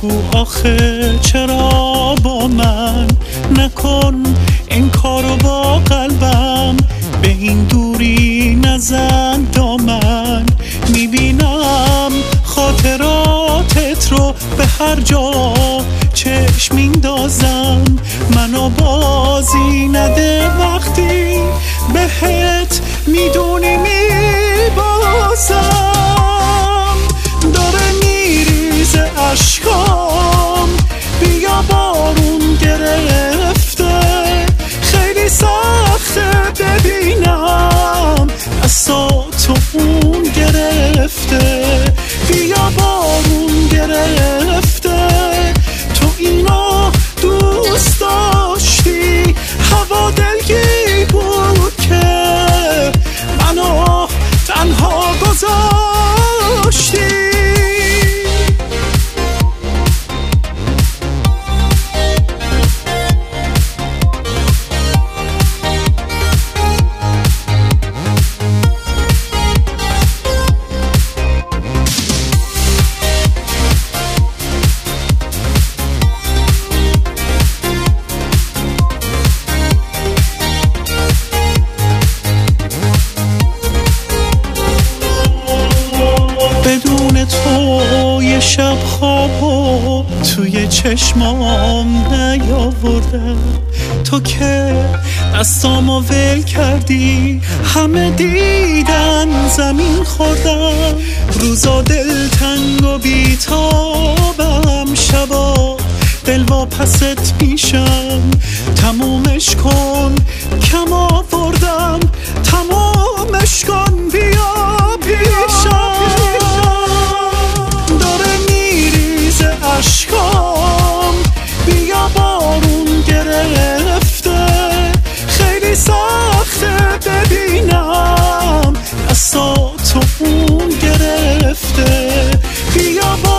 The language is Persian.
بگو آخه چرا با من نکن این کارو با قلبم، به این دوری نزن دامن. میبینم خاطراتت رو به هر جا چشم میندازم، منو بازی نده وقتی بهت میدونی میبازم. داره میریزه اشکام، بیا بارون گرفته، خیلی سخته ببینم دستاتو اون گرفته. بیا بارون گرفته، تو اینو دوست داشتی، هوا دلگیر بود که منو تنها گذاشتی. بدون تو یه شب خوابو توی چشمام نیاوردم، تو که دستامو ول کردی همه دیدن زمین خوردم. روزا دلتنگ و بیتابم، شبا دل واپست میشم. تمومش کن کم آوردم، تمومش کن بیا پیشم. داره میریزه اشکام، بیا بارون گرفته، خیلی سخته ببینم دستاتو اون گرفته. بیا